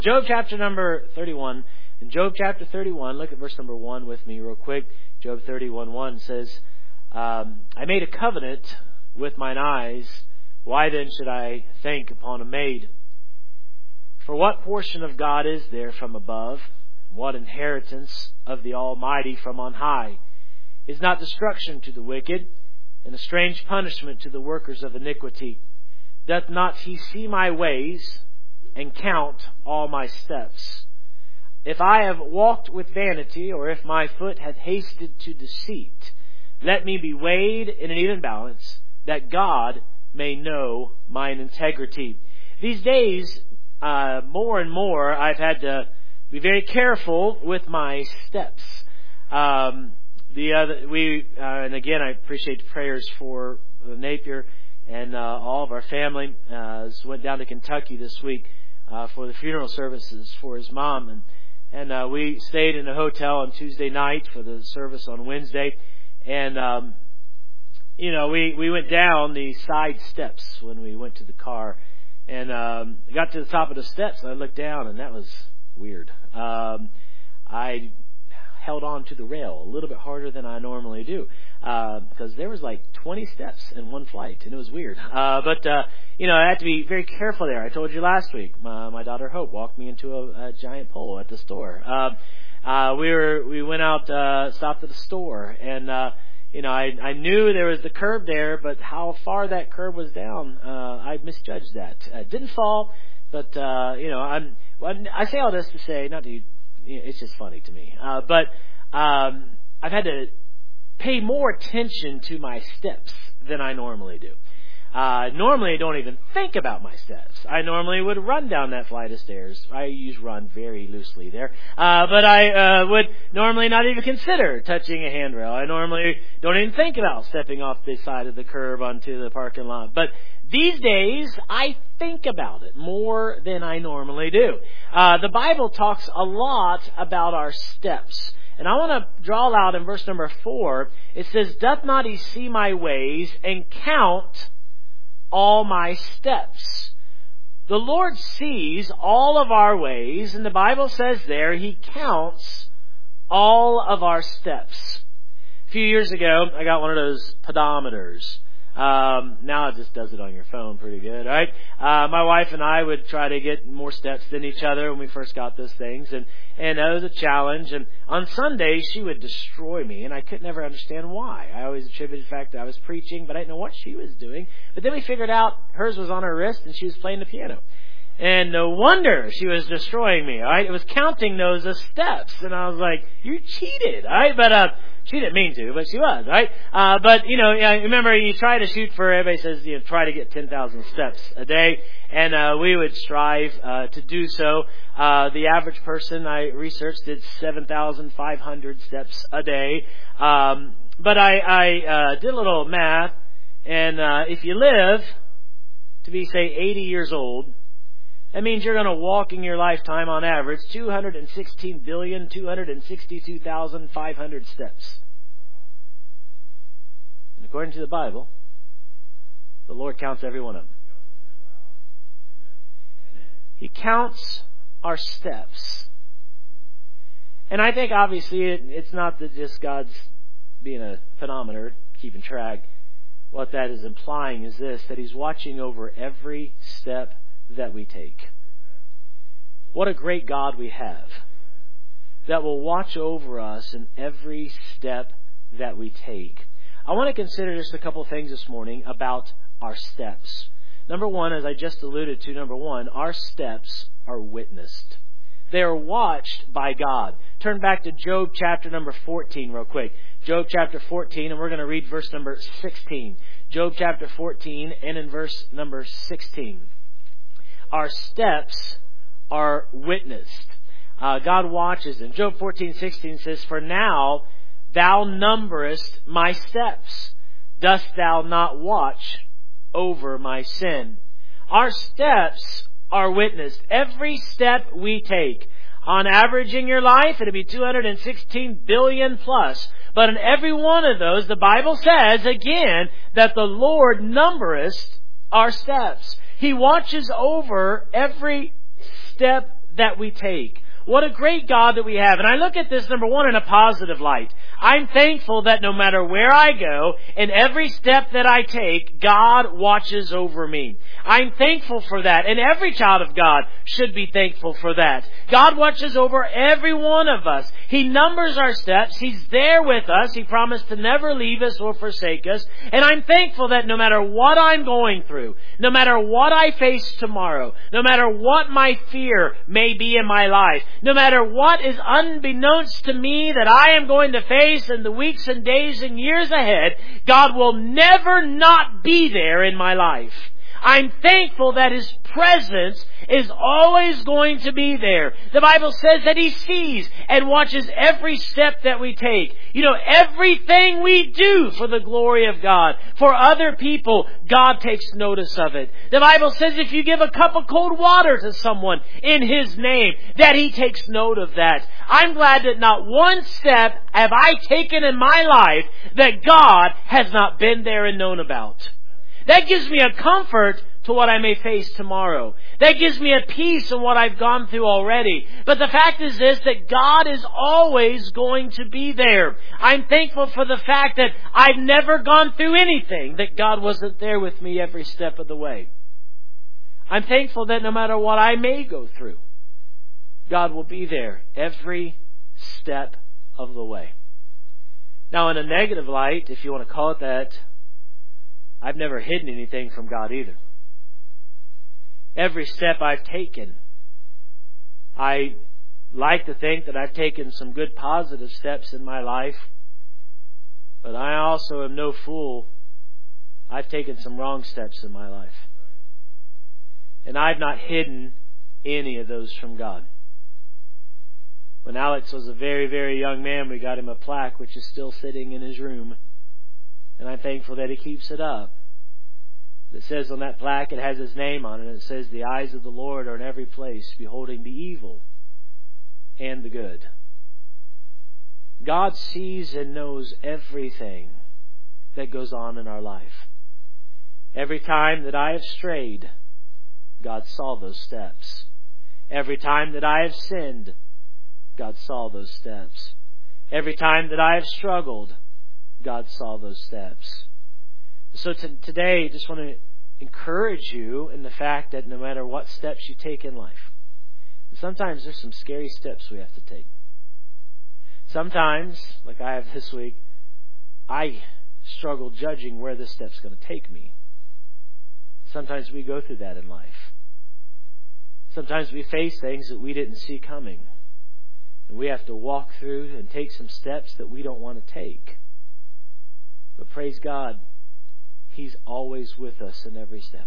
Job chapter number 31. In Job chapter 31, look at verse number 1 with me real quick. Job 31:1 says, I made a covenant with mine eyes. Why then should I think upon a maid? For what portion of God is there from above? What inheritance of the Almighty from on high? Is not destruction to the wicked, and a strange punishment to the workers of iniquity? Doth not he see my ways, and count all my steps? If I have walked with vanity, or if my foot hath hasted to deceit, let me be weighed in an even balance, that God may know mine integrity. These days, more and more, I've had to be very careful with my steps. And again, I appreciate the prayers for Napier and all of our family. Went down to Kentucky this week for the funeral services for his mom, and we stayed in a hotel on Tuesday night for the service on Wednesday, and we went down the side steps when we went to the car, and got to the top of the steps, and I looked down, and that was weird. I held on to the rail a little bit harder than I normally do, because there was like 20 steps in one flight, and it was weird. But I had to be very careful there. I told you last week, my daughter Hope walked me into a giant pole at the store. We went out, stopped at the store, and I knew there was the curb there, but how far that curb was down, I misjudged that. Didn't fall, but I say all this to say, not to. It's just funny to me. But I've had to pay more attention to my steps than I normally do. Normally I don't even think about my steps. I normally would run down that flight of stairs. I use run very loosely there. But I would normally not even consider touching a handrail. I normally don't even think about stepping off the side of the curb onto the parking lot. But these days, I think about it more than I normally do. The Bible talks a lot about our steps. And I want to draw out in verse number 4, it says, Doth not he see my ways and count all my steps? The Lord sees all of our ways, and the Bible says there, He counts all of our steps. A few years ago, I got one of those pedometers. Now it just does it on your phone pretty good, right? My wife and I would try to get more steps than each other when we first got those things, and it was a challenge. And on Sundays, she would destroy me, and I could never understand why. I always attributed the fact that I was preaching, but I didn't know what she was doing. But then we figured out hers was on her wrist, and she was playing the piano. And no wonder she was destroying me, right? It was counting those as steps. And I was like, you cheated, right? But she didn't mean to, but she was, right? But I remember you try to shoot for, everybody says, try to get 10,000 steps a day. And we would strive to do so. The average person I researched did 7,500 steps a day. But I did a little math. And if you live to be, say, 80 years old, that means you're going to walk in your lifetime on average 216,262,500 steps. And according to the Bible, the Lord counts every one of them. He counts our steps. And I think obviously it's not that just God's being a pedometer, keeping track. What that is implying is this, that He's watching over every step that we take. What a great God we have, that will watch over us in every step that we take. I want to consider just a couple things this morning about our steps. Number one, as I just alluded to, our steps are witnessed. They are watched by God. Turn back to Job chapter number 14 real quick. Job chapter 14, and we're going to read verse number 16. Job chapter 14 and in verse number 16. Our steps are witnessed. God watches them. Job 14:16 says, For now thou numberest my steps. Dost thou not watch over my sin? Our steps are witnessed. Every step we take. On average in your life, it'll be 216 billion plus. But in every one of those, the Bible says, again, that the Lord numbereth our steps. He watches over every step that we take. What a great God that we have. And I look at this, number one, in a positive light. I'm thankful that no matter where I go, in every step that I take, God watches over me. I'm thankful for that. And every child of God should be thankful for that. God watches over every one of us. He numbers our steps. He's there with us. He promised to never leave us or forsake us. And I'm thankful that no matter what I'm going through, no matter what I face tomorrow, no matter what my fear may be in my life, no matter what is unbeknownst to me that I am going to face in the weeks and days and years ahead, God will never not be there in my life. I'm thankful that His presence is always going to be there. The Bible says that He sees and watches every step that we take. You know, everything we do for the glory of God, for other people, God takes notice of it. The Bible says if you give a cup of cold water to someone in His name, that He takes note of that. I'm glad that not one step have I taken in my life that God has not been there and known about. That gives me a comfort to what I may face tomorrow. That gives me a peace in what I've gone through already. But the fact is this, that God is always going to be there. I'm thankful for the fact that I've never gone through anything that God wasn't there with me every step of the way. I'm thankful that no matter what I may go through, God will be there every step of the way. Now, in a negative light, if you want to call it that, I've never hidden anything from God either. Every step I've taken, I like to think that I've taken some good positive steps in my life, but I also am no fool. I've taken some wrong steps in my life. And I've not hidden any of those from God. When Alex was a very, very young man, we got him a plaque which is still sitting in his room. And I'm thankful that he keeps it up. It says on that plaque, it has his name on it. And it says, the eyes of the Lord are in every place, beholding the evil and the good. God sees and knows everything that goes on in our life. Every time that I have strayed, God saw those steps. Every time that I have sinned, God saw those steps. Every time that I have struggled, God saw those steps. So today, I just want to encourage you in the fact that no matter what steps you take in life, sometimes there's some scary steps we have to take. Sometimes, like I have this week, I struggle judging where this step's going to take me. Sometimes we go through that in life. Sometimes we face things that we didn't see coming. And we have to walk through and take some steps that we don't want to take. But praise God, He's always with us in every step.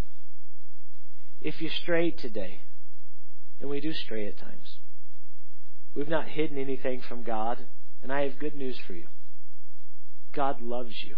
If you strayed today, and we do stray at times, we've not hidden anything from God, and I have good news for you. God loves you.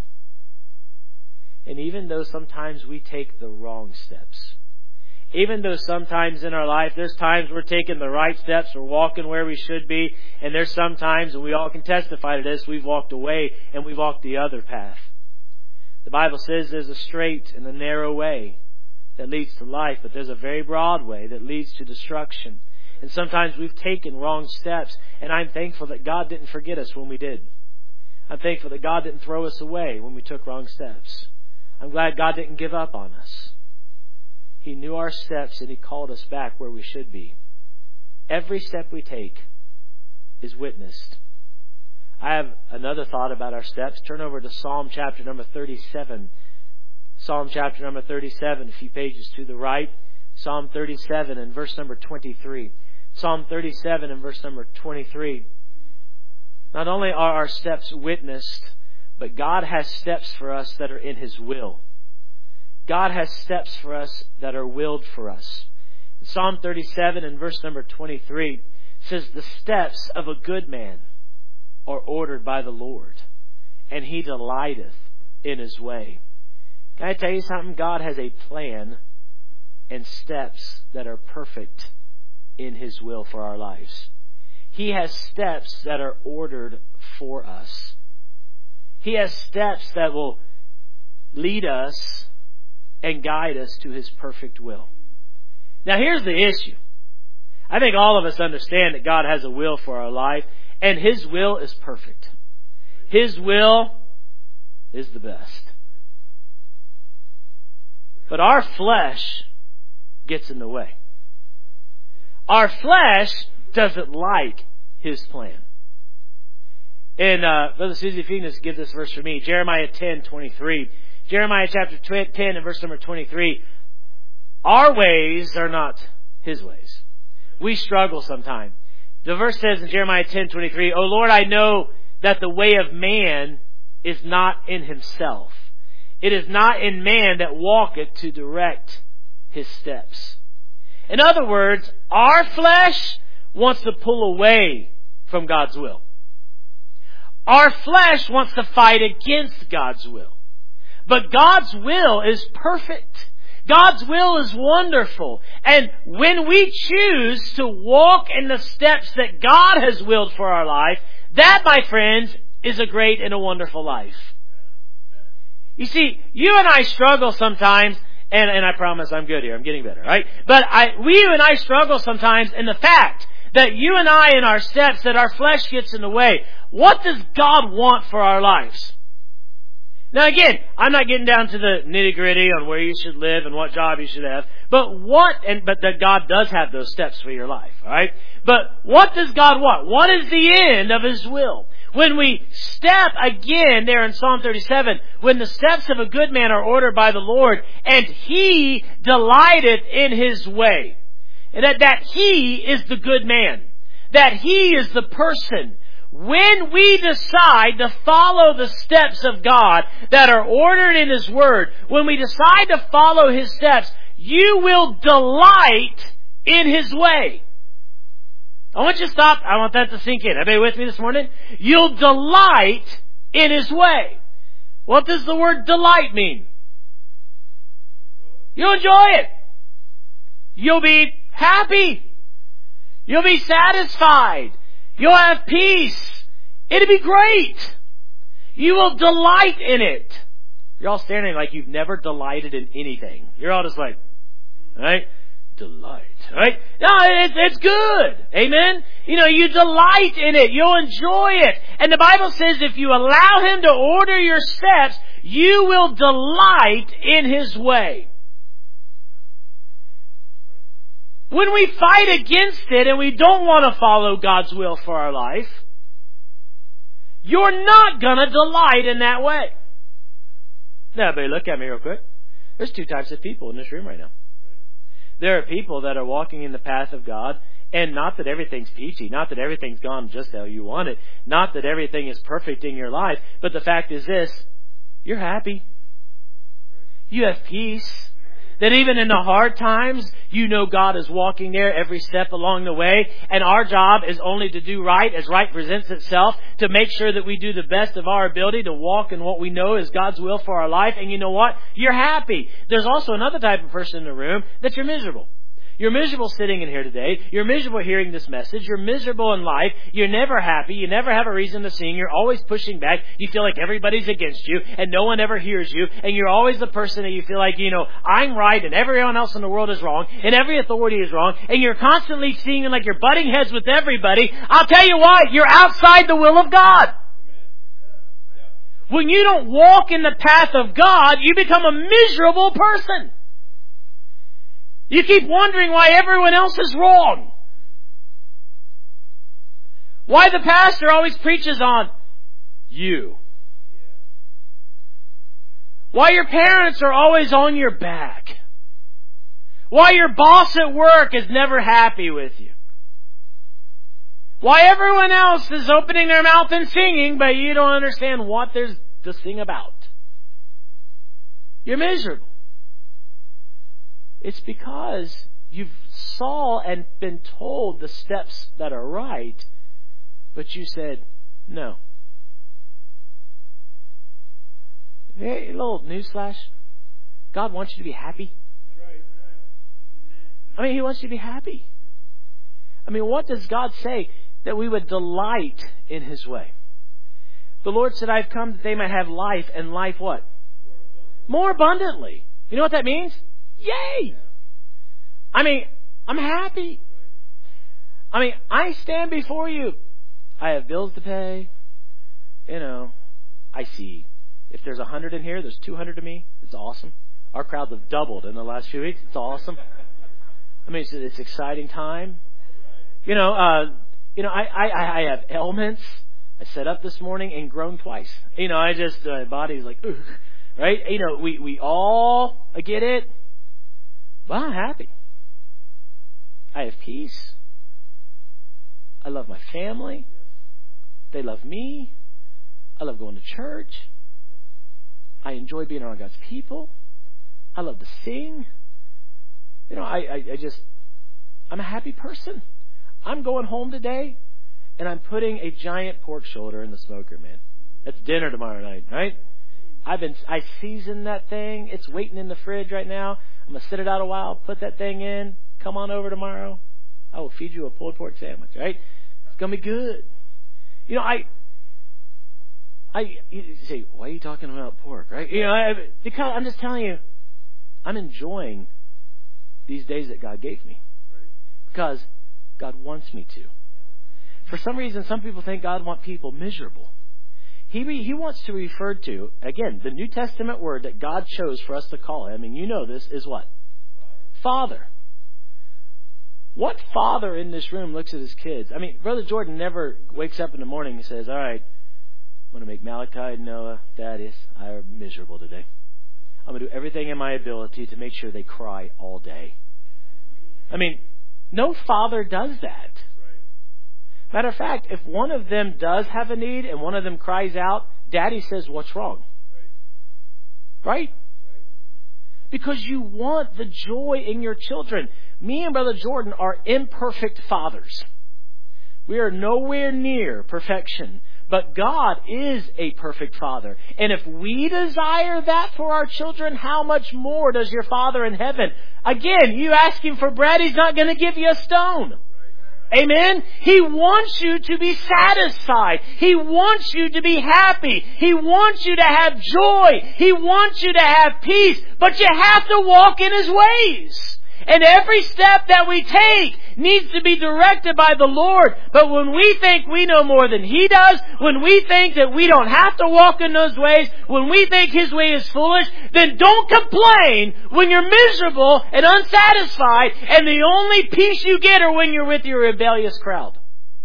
And even though sometimes we take the wrong steps, even though sometimes in our life, there's times we're taking the right steps, we're walking where we should be, and there's some times, and we all can testify to this, we've walked away and we've walked the other path. The Bible says there's a straight and a narrow way that leads to life, but there's a very broad way that leads to destruction. And sometimes we've taken wrong steps, and I'm thankful that God didn't forget us when we did. I'm thankful that God didn't throw us away when we took wrong steps. I'm glad God didn't give up on us. He knew our steps and He called us back where we should be. Every step we take is witnessed. I have another thought about our steps. Turn over to Psalm chapter number 37. Psalm chapter number 37, a few pages to the right. Psalm 37 and verse number 23. Psalm 37 and verse number 23. Not only are our steps witnessed, but God has steps for us that are in His will. God has steps for us that are willed for us. Psalm 37 and verse number 23 says, the steps of a good man are ordered by the Lord, and He delighteth in His way. Can I tell you something? God has a plan and steps that are perfect in His will for our lives. He has steps that are ordered for us. He has steps that will lead us and guide us to His perfect will. Now here's the issue. I think all of us understand that God has a will for our life, and His will is perfect. His will is the best. But our flesh gets in the way. Our flesh doesn't like His plan. And Brother Susie, if you can just give this verse for me. Jeremiah 10:23. Jeremiah chapter 10 and verse number 23. Our ways are not His ways. We struggle sometimes. The verse says in Jeremiah 10:23, O Lord, I know that the way of man is not in himself. It is not in man that walketh to direct his steps. In other words, our flesh wants to pull away from God's will. Our flesh wants to fight against God's will. But God's will is perfect. God's will is wonderful. And when we choose to walk in the steps that God has willed for our life, that, my friends, is a great and a wonderful life. You see, you and I struggle sometimes, and I promise I'm good here, I'm getting better, right? But you and I struggle sometimes in the fact that you and I in our steps, that our flesh gets in the way. What does God want for our lives? Now again, I'm not getting down to the nitty-gritty on where you should live and what job you should have, but that God does have those steps for your life, alright? But what does God want? What is the end of His will? When we step again there in Psalm 37, when the steps of a good man are ordered by the Lord, and He delighteth in His way. And that He is the good man. That He is the person. When we decide to follow the steps of God that are ordered in His Word, when we decide to follow His steps, you will delight in His way. I want you to stop. I want that to sink in. Everybody with me this morning? You'll delight in His way. What does the word delight mean? You'll enjoy it. You'll be happy. You'll be satisfied. You'll have peace. It'll be great. You will delight in it. You're all standing like you've never delighted in anything. You're all just like, right? Delight, right? No, it's good. Amen? You know, you delight in it. You'll enjoy it. And the Bible says if you allow Him to order your steps, you will delight in His way. When we fight against it and we don't want to follow God's will for our life, you're not going to delight in that way. Now, everybody look at me real quick. There's two types of people in this room right now. There are people that are walking in the path of God, and not that everything's peachy, not that everything's gone just how you want it, not that everything is perfect in your life, but the fact is this, you're happy. You have peace. That even in the hard times, you know God is walking there every step along the way. And our job is only to do right as right presents itself, to make sure that we do the best of our ability to walk in what we know is God's will for our life. And you know what? You're happy. There's also another type of person in the room that you're miserable. You're miserable sitting in here today. You're miserable hearing this message. You're miserable in life. You're never happy. You never have a reason to sing. You're always pushing back. You feel like everybody's against you and no one ever hears you. And you're always the person that you feel like, I'm right and everyone else in the world is wrong and every authority is wrong. And you're constantly seeing like you're butting heads with everybody. I'll tell you what, you're outside the will of God. When you don't walk in the path of God, you become a miserable person. You keep wondering why everyone else is wrong. Why the pastor always preaches on you. Why your parents are always on your back. Why your boss at work is never happy with you. Why everyone else is opening their mouth and singing, but you don't understand what there's to sing about. You're miserable. It's because you've saw and been told the steps that are right, but you said no. Hey, a little newsflash. God wants you to be happy. I mean, He wants you to be happy. I mean, what does God say? That we would delight in His way. The Lord said, I've come that they might have life, and life what? More abundantly. You know what that means? Yay! I mean, I'm happy. I mean, I stand before you. I have bills to pay. I see. If there's 100 in here, there's 200 to me. It's awesome. Our crowds have doubled in the last few weeks. It's awesome. I mean, it's an exciting time. I have ailments. I sat up this morning and groaned twice. My body's like, ugh, right? We all, I get it. But I'm happy. I have peace. I love my family. They love me. I love going to church. I enjoy being around God's people. I love to sing. I'm a happy person. I'm going home today, and I'm putting a giant pork shoulder in the smoker, man. That's dinner tomorrow night, right? I seasoned that thing. It's waiting in the fridge right now. I'm going to sit it out a while, put that thing in. Come on over tomorrow. I will feed you a pulled pork sandwich, right? It's going to be good. You say, why are you talking about pork, right? Because I'm just telling you, I'm enjoying these days that God gave me. Because God wants me to. For some reason, some people think God wants people miserable. He wants to refer to, again, the New Testament word that God chose for us to call him, and you know this, is what? Father. What father in this room looks at his kids? I mean, Brother Jordan never wakes up in the morning and says, all right, I'm going to make Malachi, Noah, Thaddeus, I are miserable today. I'm going to do everything in my ability to make sure they cry all day. I mean, no father does that. Matter of fact, if one of them does have a need and one of them cries out, Daddy says, what's wrong? Right? Because you want the joy in your children. Me and Brother Jordan are imperfect fathers. We are nowhere near perfection. But God is a perfect Father. And if we desire that for our children, how much more does your Father in heaven? Again, you ask Him for bread, He's not going to give you a stone. Amen? He wants you to be satisfied. He wants you to be happy. He wants you to have joy. He wants you to have peace. But you have to walk in His ways. And every step that we take needs to be directed by the Lord. But when we think we know more than He does, when we think that we don't have to walk in those ways, when we think His way is foolish, then don't complain when you're miserable and unsatisfied and the only peace you get are when you're with your rebellious crowd.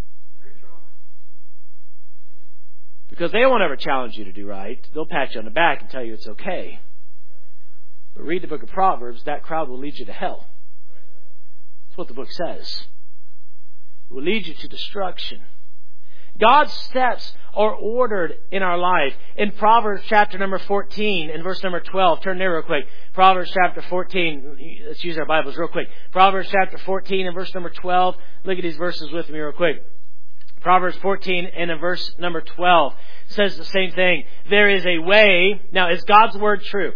Because they won't ever challenge you to do right. They'll pat you on the back and tell you it's okay. But read the book of Proverbs, that crowd will lead you to hell. That's what the book says. It will lead you to destruction. God's steps are ordered in our life. In Proverbs chapter number 14 and verse number 12, turn there real quick. Proverbs chapter 14, let's use our Bibles real quick. Proverbs chapter 14 and verse number 12. Look at these verses with me real quick. Proverbs 14 and in verse number 12 says the same thing. There is a way. Now, is God's word true?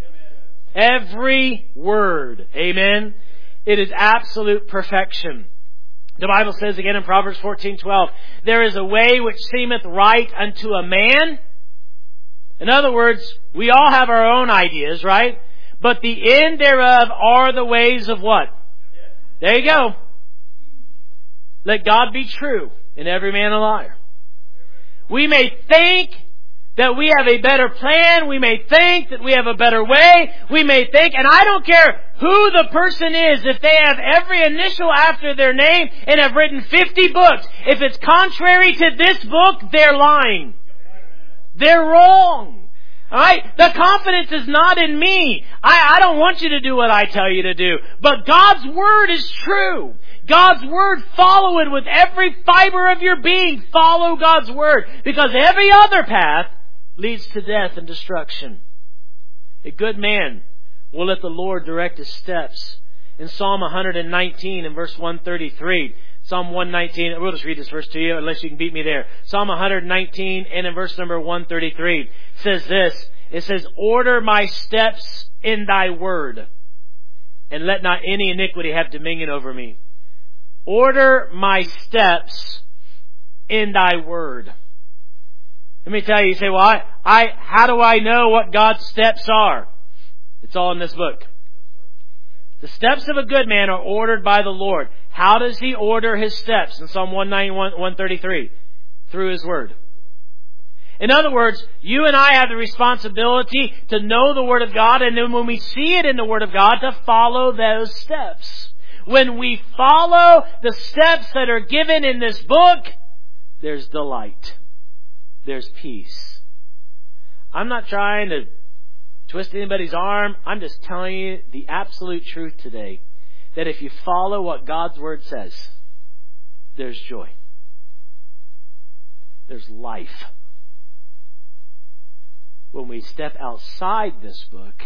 Every word. Amen. It is absolute perfection. The Bible says again in Proverbs 14:12, there is a way which seemeth right unto a man. In other words, we all have our own ideas, right? But the end thereof are the ways of what? There you go. Let God be true and every man a liar. We may think that we have a better plan. We may think that we have a better way. We may think, and I don't care who the person is, if they have every initial after their name and have written 50 books. If it's contrary to this book, they're lying. They're wrong. Alright? The confidence is not in me. I don't want you to do what I tell you to do. But God's Word is true. God's Word, follow it with every fiber of your being. Follow God's Word. Because every other path leads to death and destruction. A good man will let the Lord direct his steps. In Psalm 119 and verse 133, Psalm 119, we'll just read this verse to you unless you can beat me there. Psalm 119 and in verse number 133 says this. It says, order my steps in thy word, and let not any iniquity have dominion over me. Order my steps in thy word. Let me tell you, you say, well, how do I know what God's steps are? It's all in this book. The steps of a good man are ordered by the Lord. How does He order His steps in Psalm 191, 133? Through His Word. In other words, you and I have the responsibility to know the Word of God, and then when we see it in the Word of God, to follow those steps. When we follow the steps that are given in this book, there's delight. There's peace. I'm not trying to twist anybody's arm. I'm just telling you the absolute truth today. That if you follow what God's Word says, there's joy. There's life. When we step outside this book,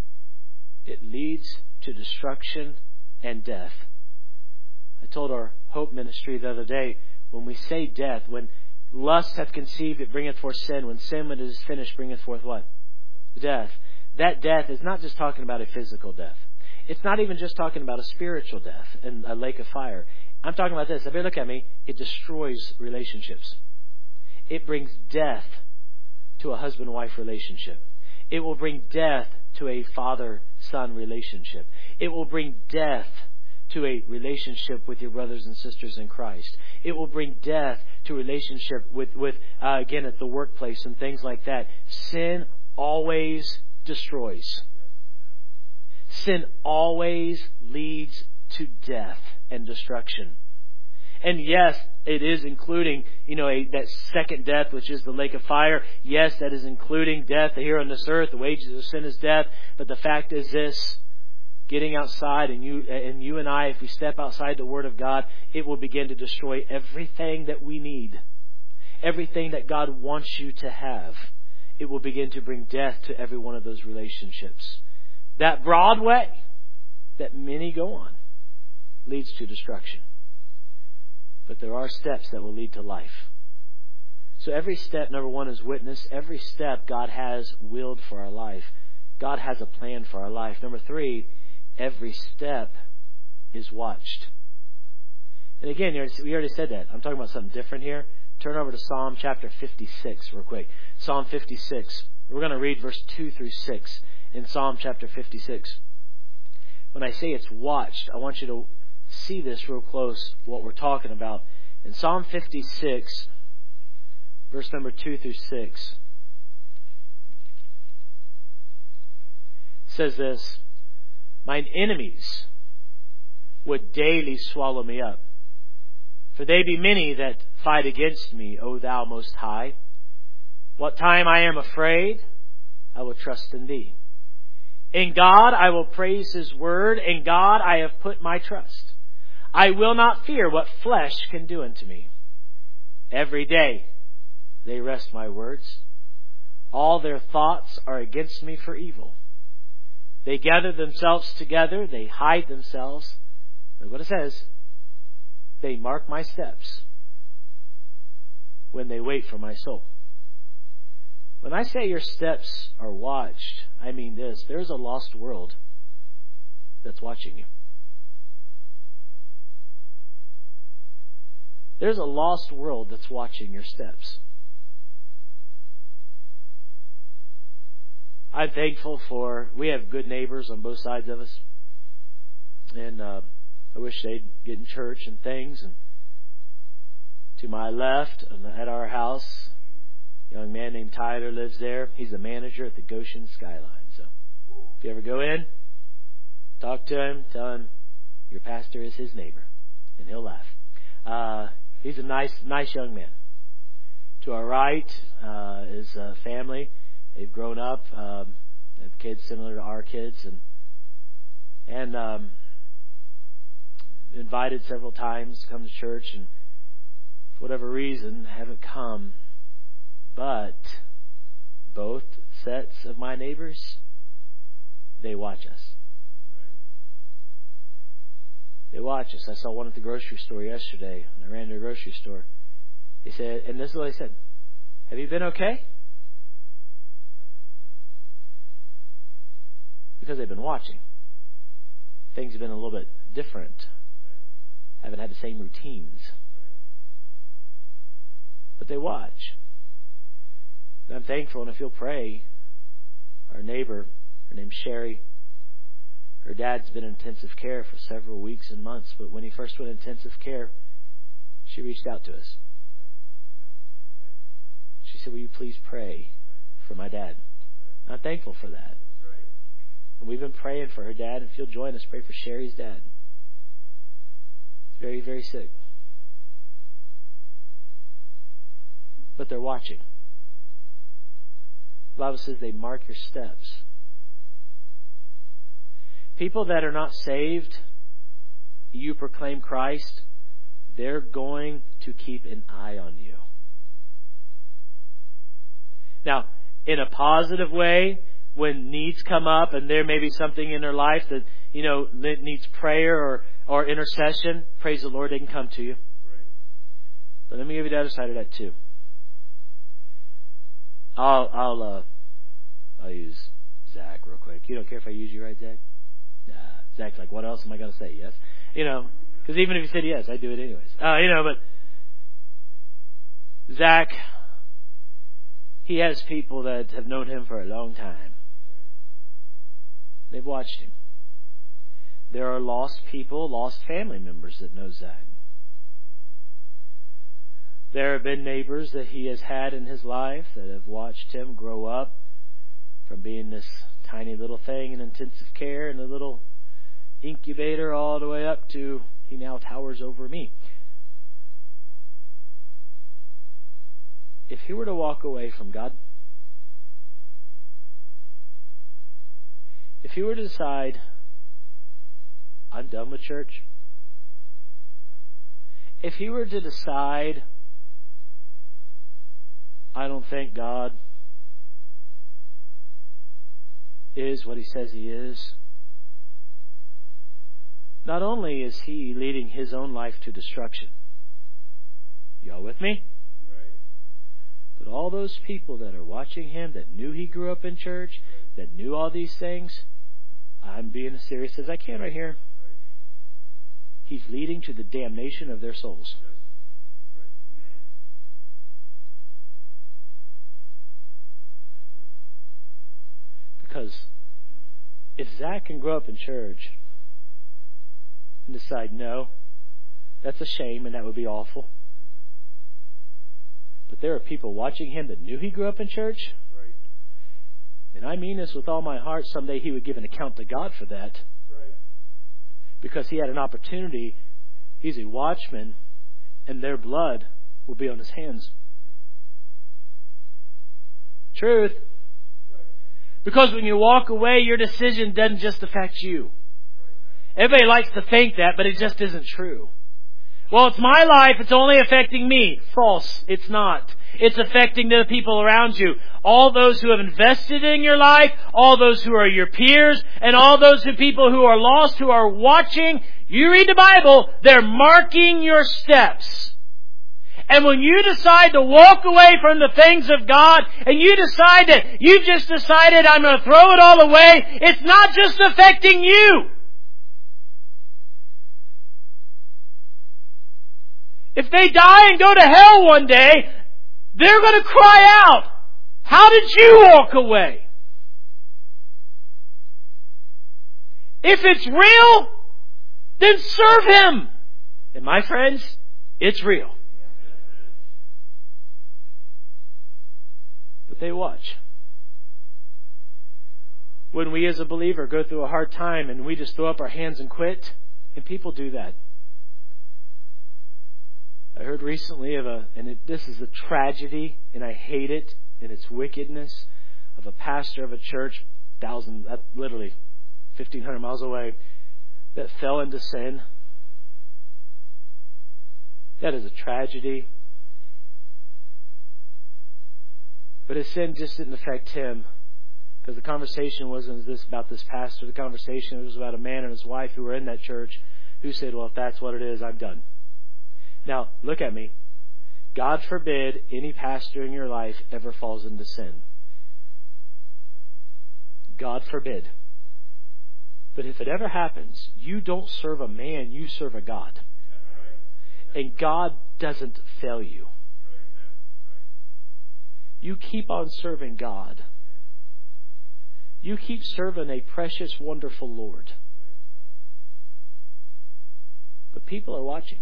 it leads to destruction and death. I told our Hope Ministry the other day, when we say death, when lust hath conceived, it bringeth forth sin. When sin, when it is finished, bringeth forth what? Death. That death is not just talking about a physical death. It's not even just talking about a spiritual death and a lake of fire. I'm talking about this. Everybody look at me. It destroys relationships. It brings death to a husband-wife relationship. It will bring death to a father-son relationship. It will bring death to a relationship with your brothers and sisters in Christ. It will bring death to a relationship with again, at the workplace and things like that. Sin always destroys. Sin always leads to death and destruction. And yes, it is including, that second death, which is the lake of fire. Yes, that is including death here on this earth. The wages of sin is death. But the fact is this, getting outside, and you and I, if we step outside the Word of God, it will begin to destroy everything that we need. Everything that God wants you to have. It will begin to bring death to every one of those relationships. That broad way that many go on leads to destruction. But there are steps that will lead to life. So every step, number one, is witness. Every step God has willed for our life. God has a plan for our life. Number three, every step is watched. And again, we already said that. I'm talking about something different here. Turn over to Psalm chapter 56 real quick. Psalm 56. We're going to read verse 2 through 6 in Psalm chapter 56. When I say it's watched, I want you to see this real close, what we're talking about. In Psalm 56, verse number 2 through 6, says this, "Mine enemies would daily swallow me up. For they be many that fight against me, O Thou Most High. What time I am afraid, I will trust in Thee. In God I will praise His word. In God I have put my trust. I will not fear what flesh can do unto me. Every day they wrest my words. All their thoughts are against me for evil. They gather themselves together. They hide themselves." Look what it says. "They mark my steps when they wait for my soul." When I say your steps are watched, I mean this. There's a lost world that's watching you. There's a lost world that's watching your steps. I'm thankful we have good neighbors on both sides of us. And I wish they'd get in church and things. And to my left, at our house, a young man named Tyler lives there. He's the manager at the Goshen Skyline. So if you ever go in, talk to him, tell him your pastor is his neighbor, and he'll laugh. He's a nice young man. To our right is a family. They've grown up, have kids similar to our kids, and invited several times to come to church, and for whatever reason haven't come. But both sets of my neighbors, they watch us. They watch us. I saw one at the grocery store yesterday. When I ran to a grocery store, they said, and this is what they said, "Have you been okay?" Because they've been watching. Things have been a little bit different. Haven't had the same routines. But they watch. And I'm thankful, and if you'll pray, our neighbor, her name's Sherry, Her dad's been in intensive care for several weeks and months, but when he first went intensive care, she reached out to us. She said, "Will you please pray for my dad?" I'm thankful for that. And we've been praying for her dad, and if you'll join us, pray for Sherry's dad. He's very, very sick. But they're watching. The Bible says they mark your steps. People that are not saved, you proclaim Christ, they're going to keep an eye on you. Now, in a positive way, when needs come up and there may be something in their life that, that needs prayer or intercession, praise the Lord, they can come to you. Right. But let me give you the other side of that too. I'll use Zach real quick. You don't care if I use you, right, Zach? Zach's like, what else am I going to say? Yes. Because even if you said yes, I do it anyways. But Zach, he has people that have known him for a long time. They've watched him. There are lost people, lost family members that know Zach. There have been neighbors that he has had in his life that have watched him grow up from being this tiny little thing in intensive care and a little incubator all the way up to he now towers over me. If he were to walk away from God, if he were to decide, I'm done with church, if he were to decide, I don't think God is what he says he is, not only is he leading his own life to destruction, y'all with me? But all those people that are watching him, that knew he grew up in church, that knew all these things, I'm being as serious as I can right here. He's leading to the damnation of their souls. Because if Zach can grow up in church and decide, no, that's a shame and that would be awful. But there are people watching him that knew he grew up in church. Right. And I mean this with all my heart. Someday he would give an account to God for that. Right. Because he had an opportunity. He's a watchman, and their blood will be on his hands. Truth. Right. Because when you walk away, your decision doesn't just affect you. Right. Everybody likes to think that, but it just isn't true. Well, it's my life. It's only affecting me. False. It's not. It's affecting the people around you. All those who have invested in your life, all those who are your peers, and all those people who are lost, who are watching. You read the Bible, they're marking your steps. And when you decide to walk away from the things of God, and you decide that you've just decided I'm going to throw it all away, it's not just affecting you. If they die and go to hell one day, they're going to cry out, how did you walk away? If it's real, then serve Him. And my friends, it's real. But they watch. When we as a believer go through a hard time and we just throw up our hands and quit, and people do that. I heard recently this is a tragedy, and I hate it, and its wickedness, of a pastor of a church, literally 1,500 miles away, that fell into sin. That is a tragedy. But his sin just didn't affect him, because the conversation wasn't about this pastor. The conversation was about a man and his wife who were in that church who said, well, if that's what it is, I'm done. Now, look at me. God forbid any pastor in your life ever falls into sin. God forbid. But if it ever happens, you don't serve a man, you serve a God. And God doesn't fail you. You keep on serving God. You keep serving a precious, wonderful Lord. But people are watching.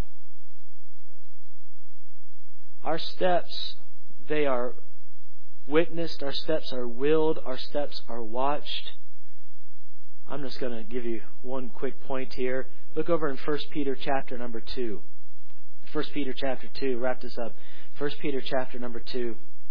Our steps, they are witnessed. Our steps are willed. Our steps are watched. I'm just going to give you one quick point here. Look over in 1 Peter chapter number 2. 1 Peter chapter 2. Wrap this up. 1 Peter chapter number 2.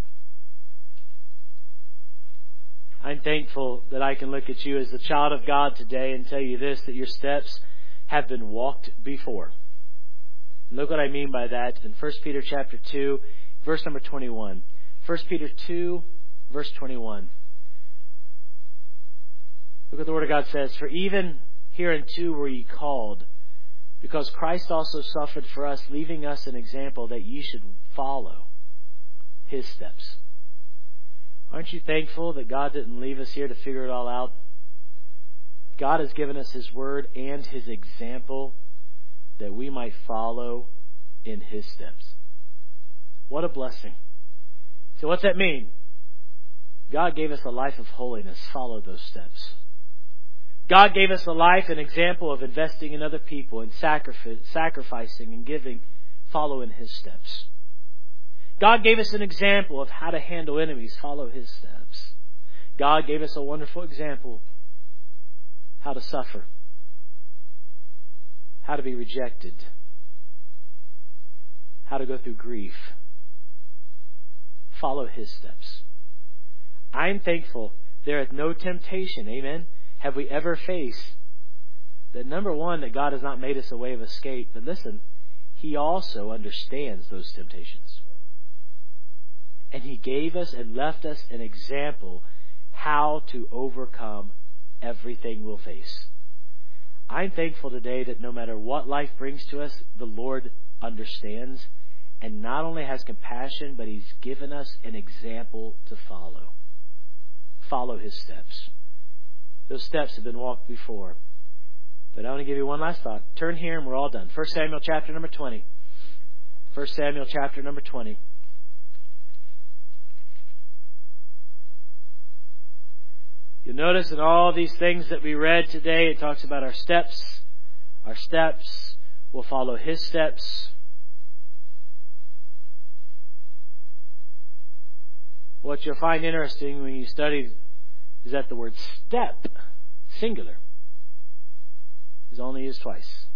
I'm thankful that I can look at you as a child of God today and tell you this, that your steps have been walked before. And look what I mean by that in 1 Peter chapter 2, verse number 21. 1 Peter 2, verse 21. Look what the Word of God says. For even hereunto were ye called, because Christ also suffered for us, leaving us an example that ye should follow His steps. Aren't you thankful that God didn't leave us here to figure it all out? God has given us His Word and His example that we might follow in His steps. What a blessing. So what's that mean? God gave us a life of holiness. Follow those steps. God gave us a life, an example of investing in other people and sacrificing and giving. Follow in His steps. God gave us an example of how to handle enemies. Follow His steps. God gave us a wonderful example how to suffer, how to be rejected, how to go through grief. Follow His steps. I'm thankful there is no temptation, amen, have we ever faced that, number one, that God has not made us a way of escape, but listen, He also understands those temptations. And He gave us and left us an example how to overcome everything we'll face. I'm thankful today that no matter what life brings to us, the Lord understands and not only has compassion, but He's given us an example to follow. Follow His steps. Those steps have been walked before. But I want to give you one last thought. Turn here and we're all done. 1 Samuel chapter number 20. 1 Samuel chapter number 20. You'll notice in all these things that we read today, it talks about our steps. Our steps will follow His steps. What you'll find interesting when you study is that the word step, singular, is only used twice.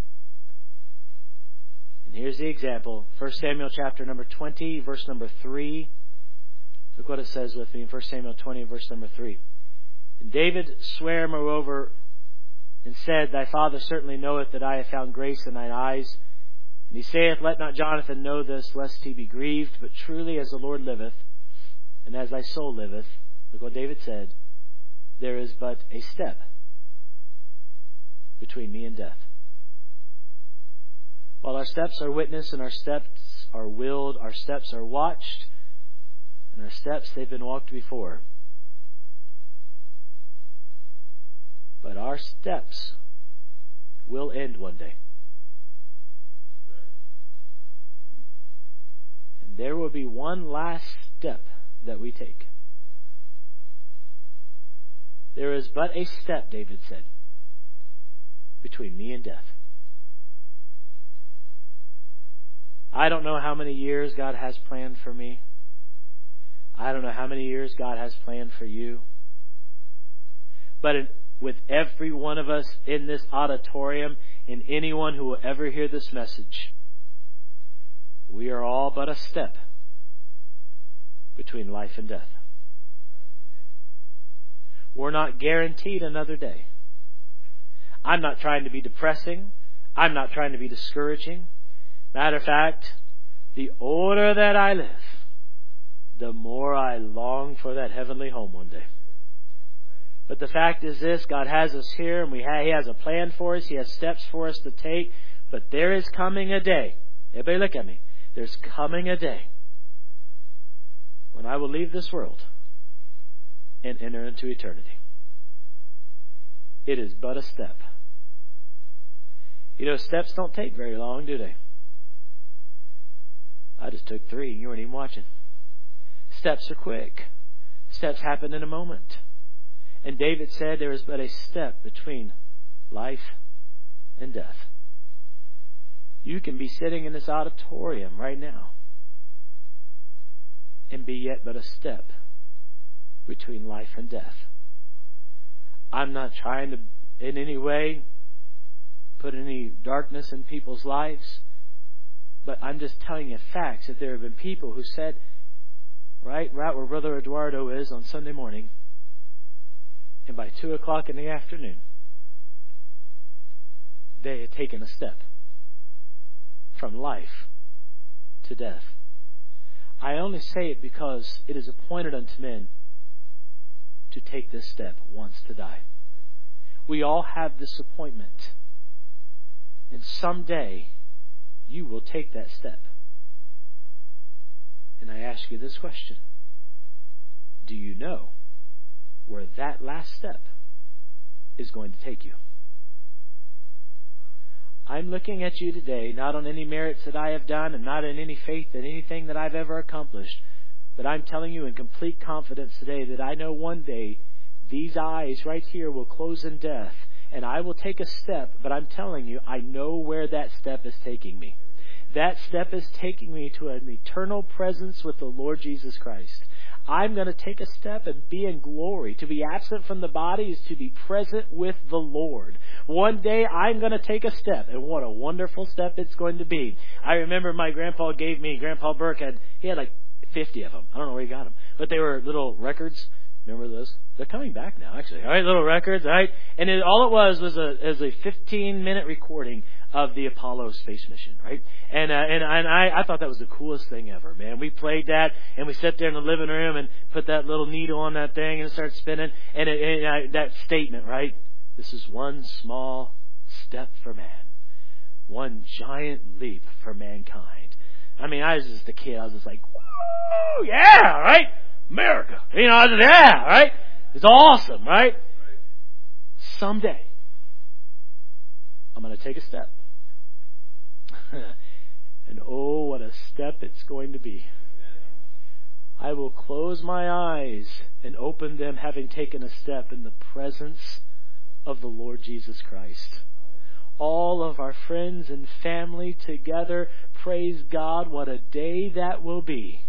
And here's the example. 1 Samuel chapter number 20, verse number 3. Look what it says with me in 1 Samuel 20, verse number 3. And David sware moreover and said, Thy father certainly knoweth that I have found grace in thine eyes. And he saith, Let not Jonathan know this, lest he be grieved. But truly as the Lord liveth, and as thy soul liveth, look what David said, there is but a step between me and death. While our steps are witnessed and our steps are willed, our steps are watched, and our steps, they've been walked before. But our steps will end one day. And there will be one last step that we take. There is but a step, David said, between me and death. I don't know how many years God has planned for me. I don't know how many years God has planned for you. But with every one of us in this auditorium and anyone who will ever hear this message, we are all but a step between life and death. We're not guaranteed another day. I'm not trying to be depressing. I'm not trying to be discouraging. Matter of fact, the older that I live, the more I long for that heavenly home one day. But the fact is this, God has us here and He has a plan for us. He has steps for us to take. But there is coming a day. Everybody look at me. There's coming a day when I will leave this world and enter into eternity. It is but a step. You know, steps don't take very long, do they? I just took 3 and you weren't even watching. Steps are quick. Steps happen in a moment. And David said there is but a step between life and death. You can be sitting in this auditorium right now and be yet but a step between life and death. I'm not trying to in any way put any darkness in people's lives, but I'm just telling you facts that there have been people who said, right where Brother Eduardo is on Sunday morning, and by 2 o'clock in the afternoon, they had taken a step from life to death. I only say it because it is appointed unto men to take this step once to die. We all have this appointment. And someday you will take that step. And I ask you this question. Do you know where that last step is going to take you? I'm looking at you today, not on any merits that I have done and not in any faith in anything that I've ever accomplished, but I'm telling you in complete confidence today that I know one day these eyes right here will close in death and I will take a step, but I'm telling you, I know where that step is taking me. That step is taking me to an eternal presence with the Lord Jesus Christ. I'm going to take a step and be in glory. To be absent from the body is to be present with the Lord. One day I'm going to take a step, and what a wonderful step it's going to be. I remember my Grandpa Burke he had like 50 of them. I don't know where he got them, but they were little records. Remember those? They're coming back now, actually. All right, little records, all right? And all it was a 15-minute recording of the Apollo space mission, right? And I thought that was the coolest thing ever, man. We played that, and we sat there in the living room and put that little needle on that thing, and it started spinning. And that statement, right? This is one small step for man, one giant leap for mankind. I mean, I was just a kid. I was just like, woo, yeah, right? America. I was just, yeah, right? It's awesome, right? Someday, I'm going to take a step. And oh, what a step it's going to be. I will close my eyes and open them having taken a step in the presence of the Lord Jesus Christ. All of our friends and family together, praise God, what a day that will be.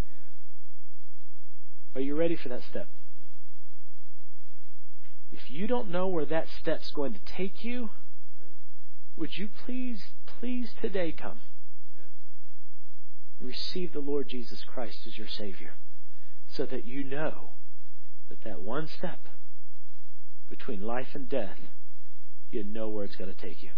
Are you ready for that step? If you don't know where that step's going to take you, would you please today come? Receive the Lord Jesus Christ as your Savior, so that you know that one step between life and death, you know where it's going to take you.